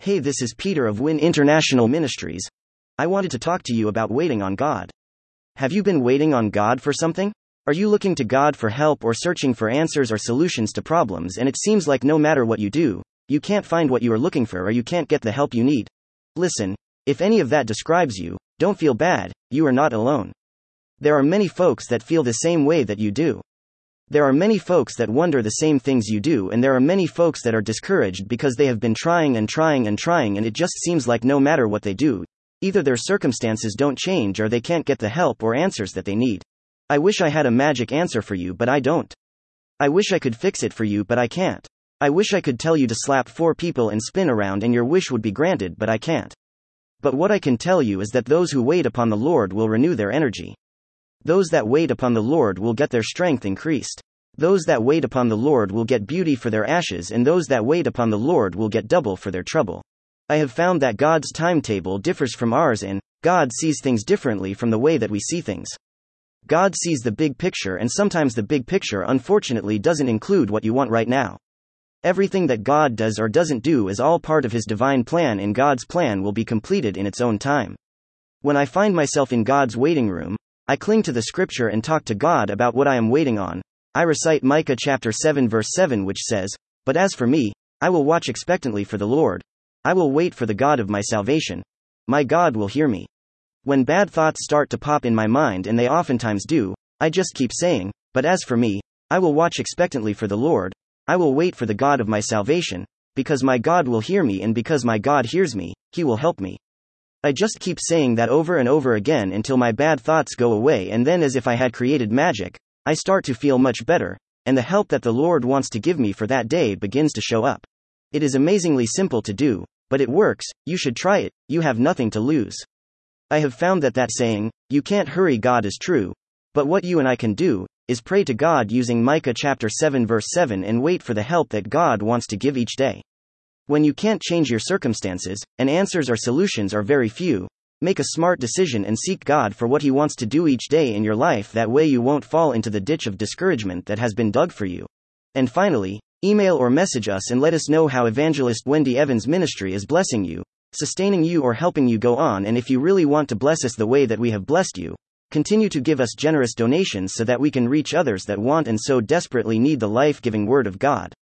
Hey, this is Peter of Win International Ministries. I wanted to talk to you about waiting on God. Have you been waiting on God for something? Are you looking to God for help or searching for answers or solutions to problems, and it seems like no matter what you do, you can't find what you are looking for or you can't get the help you need? Listen, if any of that describes you, don't feel bad, you are not alone. There are many folks that feel the same way that you do. There are many folks that wonder the same things you do, and there are many folks that are discouraged because they have been trying and it just seems like no matter what they do, either their circumstances don't change or they can't get the help or answers that they need. I wish I had a magic answer for you, but I don't. I wish I could fix it for you, but I can't. I wish I could tell you to slap 4 people and spin around and your wish would be granted, but I can't. But what I can tell you is that those who wait upon the Lord will renew their energy. Those that wait upon the Lord will get their strength increased. Those that wait upon the Lord will get beauty for their ashes, and those that wait upon the Lord will get double for their trouble. I have found that God's timetable differs from ours, and God sees things differently from the way that we see things. God sees the big picture, and sometimes the big picture unfortunately doesn't include what you want right now. Everything that God does or doesn't do is all part of His divine plan, and God's plan will be completed in its own time. When I find myself in God's waiting room, I cling to the scripture and talk to God about what I am waiting on. I recite Micah chapter 7 verse 7, which says, "But as for me, I will watch expectantly for the Lord. I will wait for the God of my salvation. My God will hear me." When bad thoughts start to pop in my mind, and they oftentimes do, I just keep saying, "But as for me, I will watch expectantly for the Lord. I will wait for the God of my salvation, because my God will hear me, and because my God hears me, He will help me." I just keep saying that over and over again until my bad thoughts go away, and then, as if I had created magic, I start to feel much better, and the help that the Lord wants to give me for that day begins to show up. It is amazingly simple to do, but it works. You should try it. You have nothing to lose. I have found that saying, "You can't hurry God," is true, but what you and I can do is pray to God using Micah chapter 7 verse 7 and wait for the help that God wants to give each day. When you can't change your circumstances, and answers or solutions are very few, make a smart decision and seek God for what He wants to do each day in your life. That way you won't fall into the ditch of discouragement that has been dug for you. And finally, email or message us and let us know how Evangelist Wendy Evans' ministry is blessing you, sustaining you, or helping you go on. And if you really want to bless us the way that we have blessed you, continue to give us generous donations so that we can reach others that want and so desperately need the life-giving Word of God.